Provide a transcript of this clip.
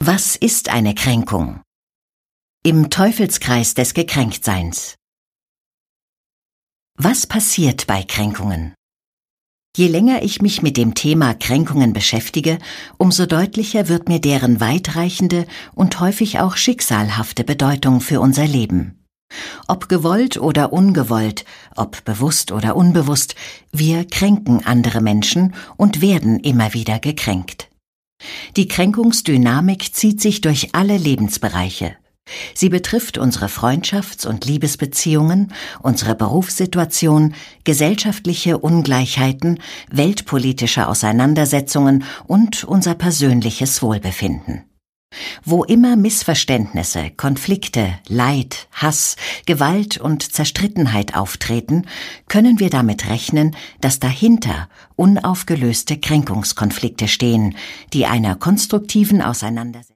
Was ist eine Kränkung? Im Teufelskreis des Gekränktseins. Was passiert bei Kränkungen? Je länger ich mich mit dem Thema Kränkungen beschäftige, umso deutlicher wird mir deren weitreichende und häufig auch schicksalhafte Bedeutung für unser Leben. Ob gewollt oder ungewollt, ob bewusst oder unbewusst, wir kränken andere Menschen und werden immer wieder gekränkt. Die Kränkungsdynamik zieht sich durch alle Lebensbereiche. Sie betrifft unsere Freundschafts- und Liebesbeziehungen, unsere Berufssituation, gesellschaftliche Ungleichheiten, weltpolitische Auseinandersetzungen und unser persönliches Wohlbefinden. Wo immer Missverständnisse, Konflikte, Leid, Hass, Gewalt und Zerstrittenheit auftreten, können wir damit rechnen, dass dahinter unaufgelöste Kränkungskonflikte stehen, die einer konstruktiven Auseinandersetzung